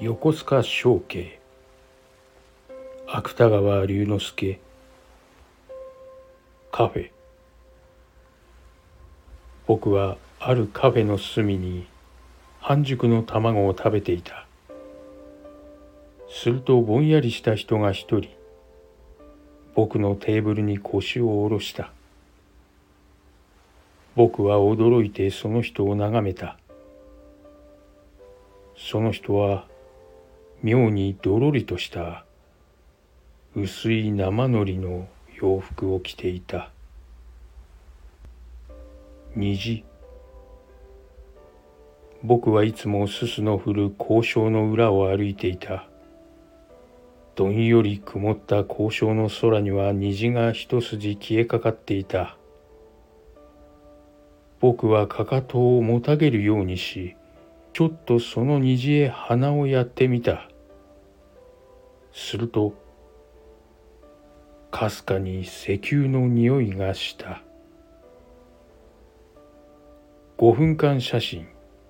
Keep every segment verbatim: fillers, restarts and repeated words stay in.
横須賀祥慶、芥川龍之介。カフェ。僕はあるカフェの隅に半熟の卵を食べていた。するとぼんやりした人が一人、僕のテーブルに腰を下ろした。僕は驚いてその人を眺めた。その人は妙にどろりとした薄い生のりの洋服を着ていた。虹。僕はいつもすすの降る交渉の裏を歩いていた。どんより曇った交渉の空には虹が一筋消えかかっていた。僕はかかとをもたげるようにし、ちょっとその虹へ鼻をやってみた。すると、かすかに石油の匂いがした。ごふんかん写真。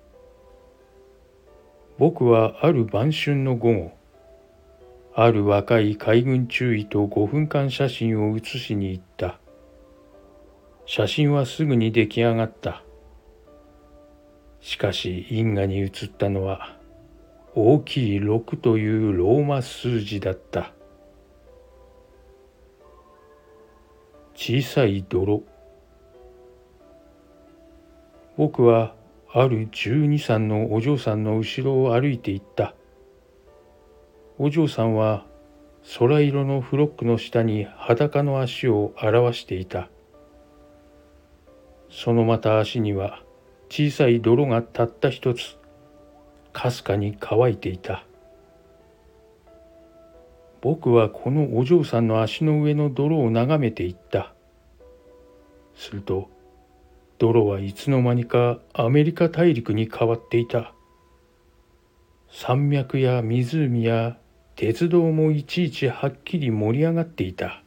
僕はある晩春の午後、ある若い海軍中尉とごふんかん写真を写しに行った。写真はすぐに出来上がった。しかし因果に写ったのは大きいろくというローマ数字だった。小さい泥。僕はあるじゅうに、さんのお嬢さんの後ろを歩いていった。お嬢さんは空色のフロックの下に裸の足を表していた。そのまた足には小さい泥がたった一つ、かすかに乾いていた。僕はこのお嬢さんの足の上の泥を眺めていった。すると、泥はいつの間にかアメリカ大陸に変わっていた。山脈や湖や鉄道もいちいちはっきり盛り上がっていた。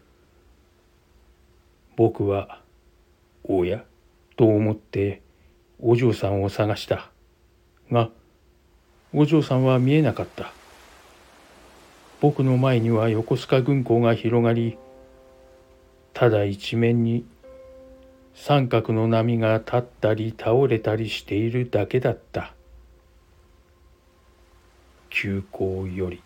僕は、おやと思ってお嬢さんを探した。が、お嬢さんは見えなかった。僕の前には横須賀軍港が広がり、ただ一面に三角の波が立ったり倒れたりしているだけだった。急行より。